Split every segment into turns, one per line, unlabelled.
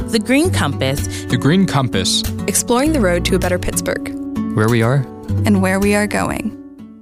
The Green Compass.
The Green Compass.
Exploring the road to a better Pittsburgh.
Where we are.
And where we are going.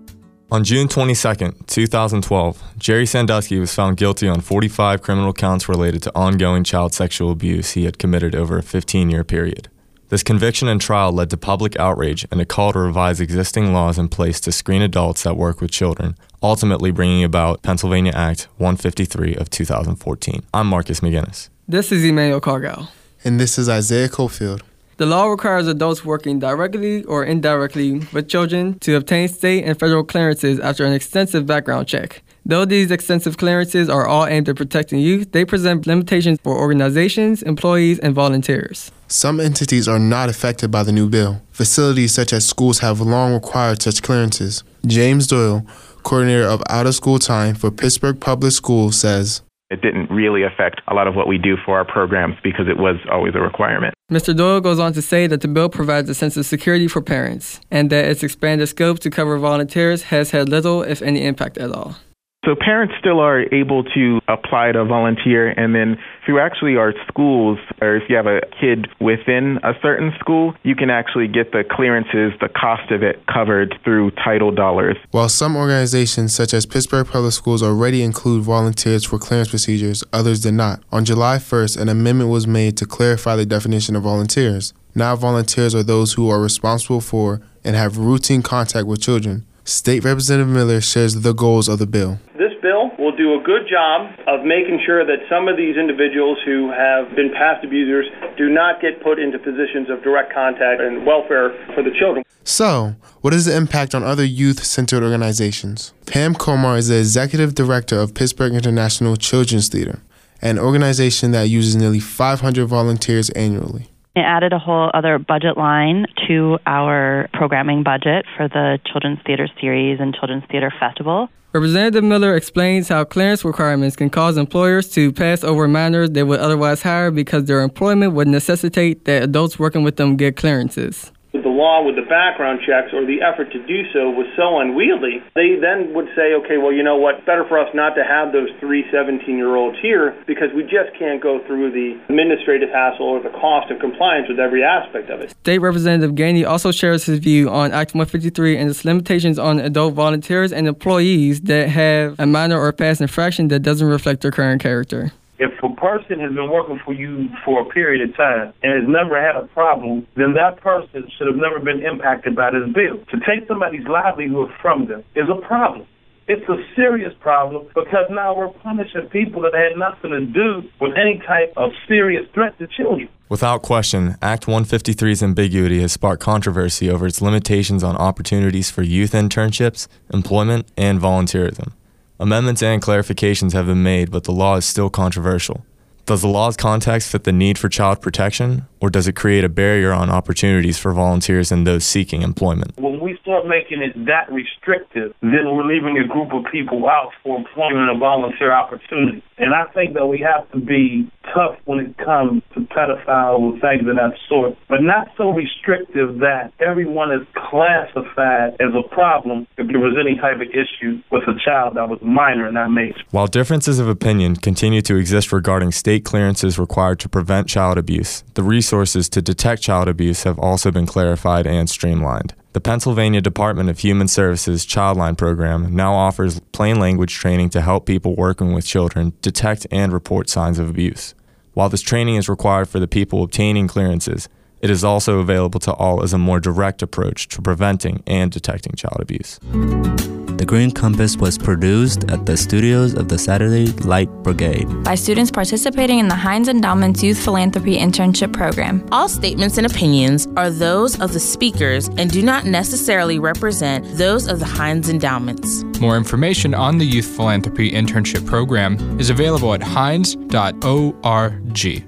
On June 22, 2012, Jerry Sandusky was found guilty on 45 criminal counts related to ongoing child sexual abuse he had committed over a 15-year period. This conviction and trial led to public outrage and a call to revise existing laws in place to screen adults that work with children, ultimately bringing about Pennsylvania Act 153 of 2014. I'm Marcus McGinnis.
This is Emmanuel Cargall.
And this is Isaiah Cofield.
The law requires adults working directly or indirectly with children to obtain state and federal clearances after an extensive background check. Though these extensive clearances are all aimed at protecting youth, they present limitations for organizations, employees, and volunteers.
Some entities are not affected by the new bill. Facilities such as schools have long required such clearances. James Doyle, coordinator of out-of-school time for Pittsburgh Public Schools, says,
it didn't really affect a lot of what we do for our programs because it was always a requirement.
Mr. Doyle goes on to say that the bill provides a sense of security for parents and that its expanded scope to cover volunteers has had little, if any, impact at all.
So parents still are able to apply to volunteer, and then through actually our schools, or if you have a kid within a certain school, you can actually get the clearances, the cost of it covered through title dollars.
While some organizations such as Pittsburgh Public Schools already include volunteers for clearance procedures, others did not. On July 1st, an amendment was made to clarify the definition of volunteers. Now volunteers are those who are responsible for and have routine contact with children. State Representative Miller shares the goals of the bill.
This bill will do a good job of making sure that some of these individuals who have been past abusers do not get put into positions of direct contact and welfare for the children.
So, what is the impact on other youth-centered organizations? Pam Komar is the executive director of Pittsburgh International Children's Theater, an organization that uses nearly 500 volunteers annually.
It added a whole other budget line to our programming budget for the Children's Theater Series and Children's Theater Festival.
Representative Miller explains how clearance requirements can cause employers to pass over minors they would otherwise hire because their employment would necessitate that adults working with them get clearances.
The law with the background checks or the effort to do so was so unwieldy, they then would say, okay, well, you know what, better for us not to have those 3 17-year-olds here because we just can't go through the administrative hassle or the cost of compliance with every aspect of it.
State Representative Gainey also shares his view on Act 153 and its limitations on adult volunteers and employees that have a minor or past infraction that doesn't reflect their current character.
If a person has been working for you for a period of time and has never had a problem, then that person should have never been impacted by this bill. To take somebody's livelihood from them is a problem. It's a serious problem because now we're punishing people that had nothing to do with any type of serious threat to children.
Without question, Act 153's ambiguity has sparked controversy over its limitations on opportunities for youth internships, employment, and volunteerism. Amendments and clarifications have been made, but the law is still controversial. Does the law's context fit the need for child protection, or does it create a barrier on opportunities for volunteers and those seeking employment?
When we start making it that restrictive, then we're leaving a group of people out for employment and volunteer opportunity. And I think that we have to be tough when it comes to pedophiles and things of that sort, but not so restrictive that everyone is classified as a problem if there was any type of issue with a child that was minor and not major.
While differences of opinion continue to exist regarding state clearances required to prevent child abuse, the resources to detect child abuse have also been clarified and streamlined. The Pennsylvania Department of Human Services Childline Program now offers plain language training to help people working with children detect and report signs of abuse. While this training is required for the people obtaining clearances, it is also available to all as a more direct approach to preventing and detecting child abuse.
The Green Compass was produced at the studios of the Saturday Light Brigade
by students participating in the Heinz Endowment's Youth Philanthropy Internship Program.
All statements and opinions are those of the speakers and do not necessarily represent those of the Heinz Endowments.
More information on the Youth Philanthropy Internship Program is available at heinz.org.